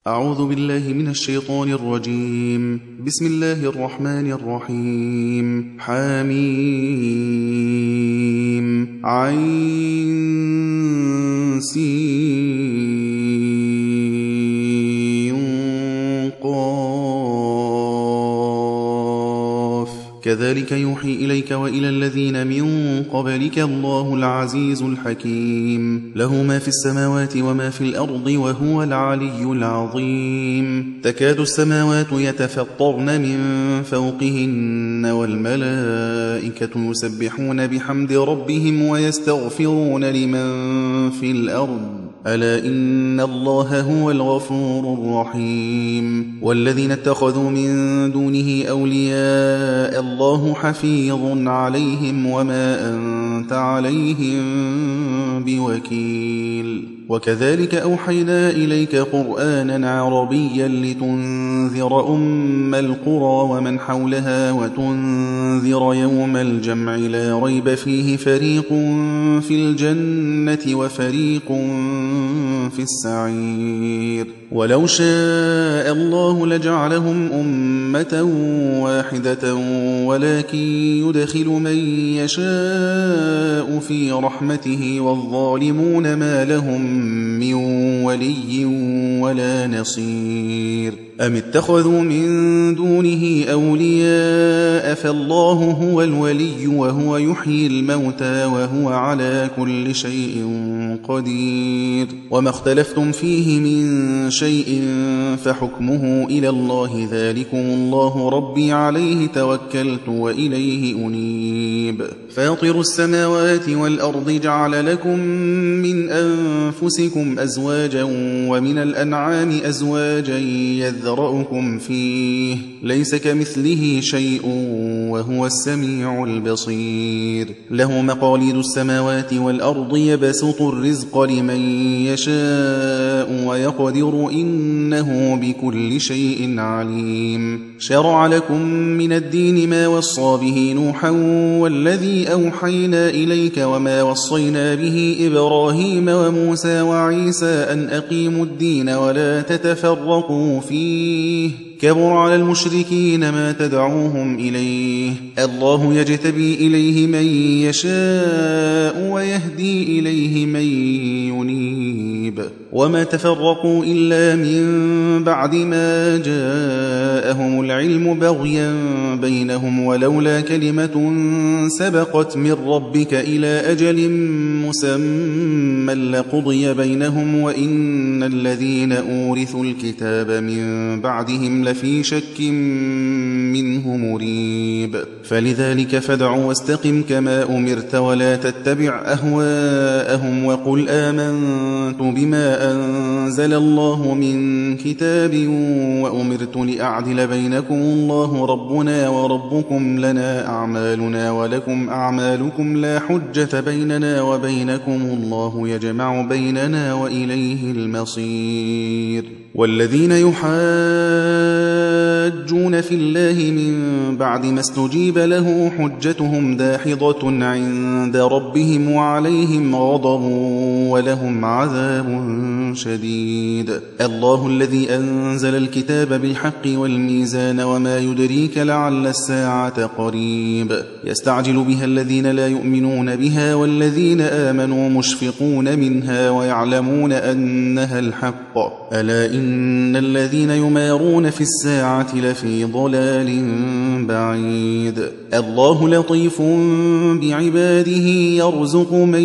أعوذ بالله من الشيطان الرجيم. بسم الله الرحمن الرحيم. حميم عين سين قاف كذلك يوحي إليك وإلى الذين من قبلك الله العزيز الحكيم له ما في السماوات وما في الأرض وهو العلي العظيم تكاد السماوات يتفطرن من فوقهن والملائكة يسبحون بحمد ربهم ويستغفرون لمن في الأرض ألا إن الله هو الغفور الرحيم والذين اتخذوا من دونه أولياء الله حفيظ عليهم وما أنت عليهم بوكيل وكذلك أوحينا إليك قرآنا عربيا لتنذر أم القرى ومن حولها وتنذر يوم الجمع لا ريب فيه فريق في الجنة وفريق في السعير ولو شاء الله لجعلهم أمة واحدة ولكن يدخل من يشاء في رحمته والظالمون ما لهم من ولي ولا نصير أم اتخذوا من دونه أولياء فالله هو الولي وهو يحيي الموتى وهو على كل شيء قدير وما اختلفتم فيه من شيء فحكمه إلى الله ذلكم الله ربي عليه توكلت وإليه أنيب فاطر السماوات والأرض جعل لكم من أنفسكم أزواجا ومن الأنعام أزواجا يذرأكم فيه ليس كمثله شيء وهو السميع البصير له مقاليد السماوات والأرض يبسط الرزق لمن يشاء ويقدر إنه بكل شيء عليم شرع لكم من الدين ما وصى به نوحا والذي أوحينا إليك وما وصينا به إبراهيم وموسى وعيسى أن أقيموا الدين ولا تتفرقوا فيه كبر على المشركين ما تدعوهم إليه الله يجتبي إليه من يشاء ويهدي إليه من ينيب وما تفرقوا إلا من بعد ما جاءهم العلم بغيا بينهم ولولا كلمة سبقت من ربك إلى أجل مسمى لقضي بينهم وإن الذين أورثوا الكتاب من بعدهم لفي شك منه مريب فلذلك فادع واستقم كما أمرت ولا تتبع أهواءهم وقل آمنت بما أنزل الله من كتاب وأمرت لأعدل بينكم الله ربنا وربكم لنا أعمالنا ولكم أعمالكم لا حجة بيننا وبينكم الله يجمع بيننا وإليه المصير والذين يحاجون في الله من بعد ما استجيب له حجتهم داحضة عند ربهم وعليهم غضب ولهم عذاب شديد الله الذي أنزل الكتاب بالحق والميزان وما يدريك لعل الساعة قريب يستعجل بها الذين لا يؤمنون بها والذين آمنوا مشفقون منها ويعلمون أنها الحق ألا إن الذين يمارون في الساعة لفي ضلال بعيد الله لطيف بعباده يرزق من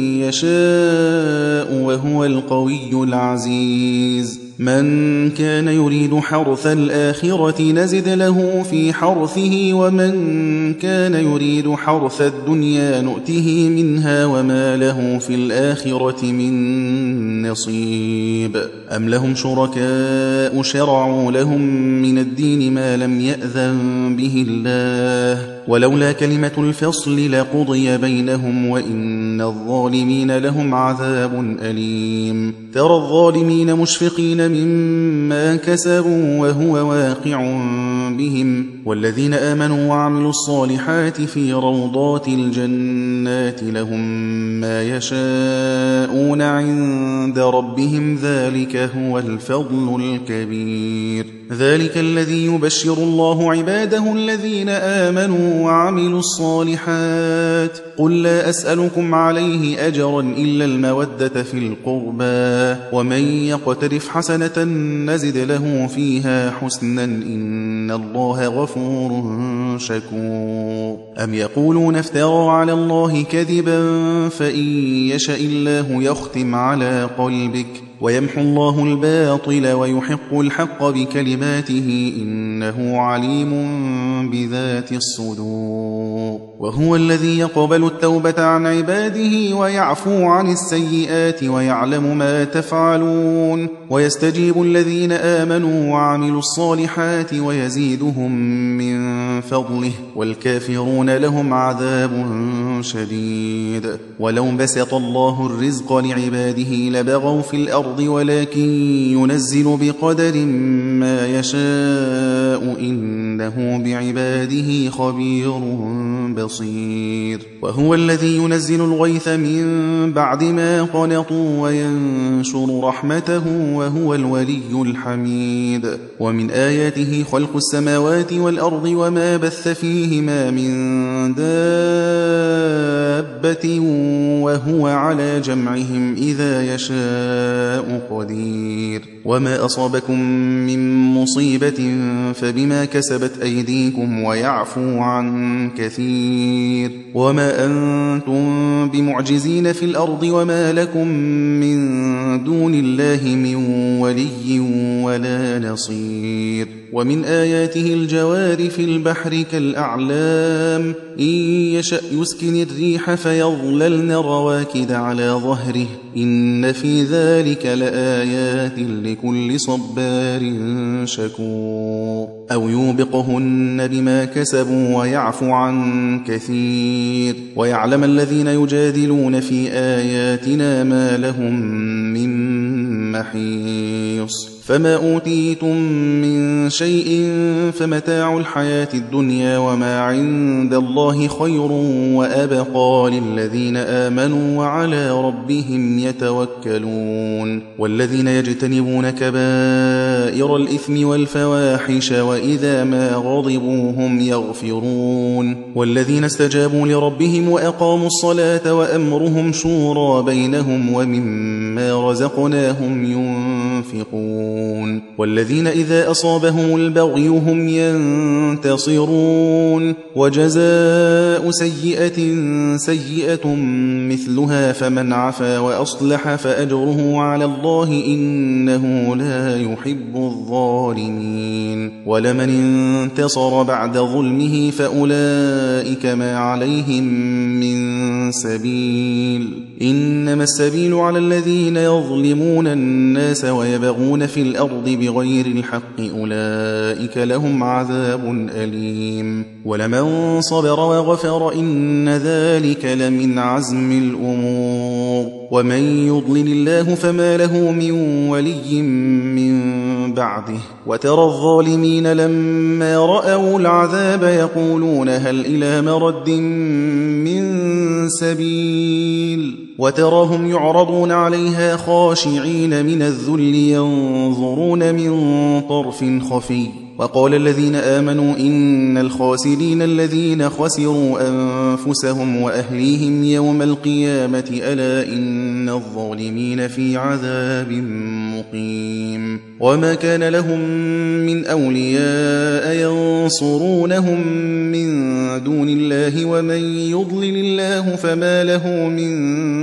يشاء وهو القوي العزيز من كان يريد حرث الآخرة نزد له في حرثه ومن كان يريد حرث الدنيا نؤته منها وما له في الآخرة من نصيب أم لهم شركاء شرعوا لهم من الدين ما لم يأذن به الله ولولا كلمة الفصل لقضي بينهم وإن الظالمين لهم عذاب أليم ترى الظالمين مشفقين مما كسبوا وهو واقع بهم والذين آمنوا وعملوا الصالحات في روضات الجنات لهم ما يشاءون عند ربهم ذلك هو الفضل الكبير ذلك الذي يبشر الله عباده الذين آمنوا وعملوا الصالحات قل لا أسألكم عليه أجرا إلا المودة في القربى ومن يقترف حسنة نزد له فيها حسنا إن الله غفور شكور أم يقولون افترى على الله كذبا فإن يشأ الله يختم على قلبك ويمحو الله الباطل ويحق الحق بكلماته إنه عليم بذات الصدور وهو الذي يقبل التوبة عن عباده ويعفو عن السيئات ويعلم ما تفعلون ويستجيب الذين آمنوا وعملوا الصالحات ويزيدهم من فضله والكافرون لهم عذاب شديد ولو بسط الله الرزق لعباده لبغوا في الأرض ولكن ينزل بقدر ما يشاء إنه بعباده خبير بصير وهو الذي ينزل الغيث من بعد ما قنطوا وينشر رحمته وهو الولي الحميد ومن آياته خلق السماوات والأرض وما بث فيهما من دابة وهو على جمعهم إذا يشاء قدير وما أصابكم من مصيبة فبما كسبت أيديكم ويعفو عن كثير وما أنتم بمعجزين في الأرض وما لكم من دون الله من ولي ولا نصير ومن آياته الجوار في البحر كالأعلام إن يشأ يسكن الريح فيظللن رواكد على ظهره إن في ذلك لآيات لكل صبار شكور أو يوبقهن بما كسبوا ويعفو عن كثير ويعلم الذين يجادلون في آياتنا ما لهم من محيص فما أوتيتم من شيء فمتاع الحياة الدنيا وما عند الله خير وأبقى للذين آمنوا وعلى ربهم يتوكلون والذين يجتنبون كبائر الإثم والفواحش وإذا ما غضبوا هم يغفرون والذين استجابوا لربهم وأقاموا الصلاة وأمرهم شورى بينهم ومما رزقناهم ينفقون والذين إذا أصابهم البغي هم ينتصرون وجزاء سيئة سيئة مثلها فمن عفا وأصلح فأجره على الله إنه لا يحب الظالمين ولمن انتصر بعد ظلمه فأولئك ما عليهم من سبيل إنما السبيل على الذين يظلمون الناس ويبغون في الأرض بغير الحق أولئك لهم عذاب أليم ولمن صبر وغفر إن ذلك لمن عزم الأمور ومن يضلل الله فما له من ولي من بعده وترى الظالمين لما رأوا العذاب يقولون هل إلى مرد من سبيل وتراهم يعرضون عليها خاشعين من الذل ينظرون من طرف خفي وقال الذين آمنوا إن الخاسرين الذين خسروا أنفسهم وأهليهم يوم القيامة ألا إن الظالمين في عذاب مقيم وما كان لهم من أولياء ينصرونهم من دون الله ومن يضلل الله فما له من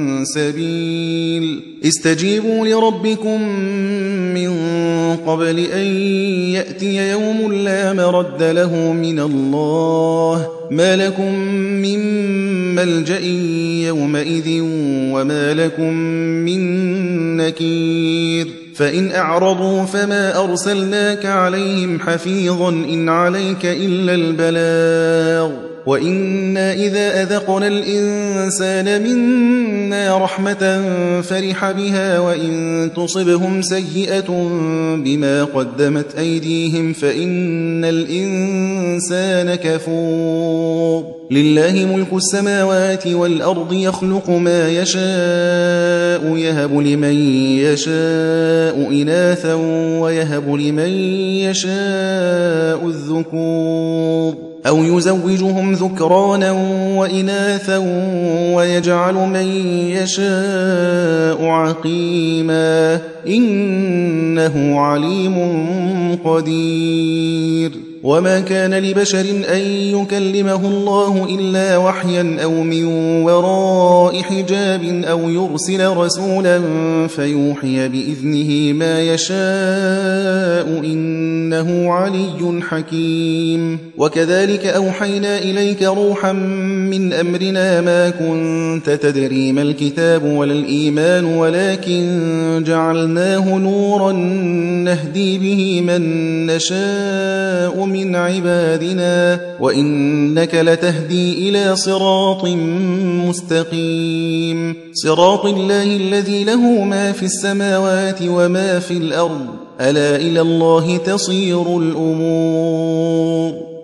سبيل استجيبوا لربكم من قبل أن يأتي يوم لا مرد له من الله ما لكم من ملجأ يومئذ وما لكم من نكير فإن أعرضوا فما أرسلناك عليهم حفيظا إن عليك إلا البلاغ وإنا إذا أذقنا الإنسان منا رحمة فرح بها وإن تصبهم سيئة بما قدمت أيديهم فإن الإنسان كفور لله ملك السماوات والأرض يخلق ما يشاء يهب لمن يشاء إناثا ويهب لمن يشاء الذكور أو يزوجهم ذكرانا وإناثا ويجعل من يشاء عقيما إنه عليم قدير وما كان لبشر أن يكلمه الله إلا وحيا أو من وراء حجاب أو يرسل رسولا فيوحي بإذنه ما يشاء إنه علي حكيم وكذلك أوحينا إليك روحا من أمرنا ما كنت تدري ما الكتاب ولا الإيمان ولكن جعلناه نورا نهدي به من نشاء من عبادنا وإنك لتهدي إلى صراط مستقيم صراط الله الذي له ما في السماوات وما في الأرض ألا إلى الله تصير الأمور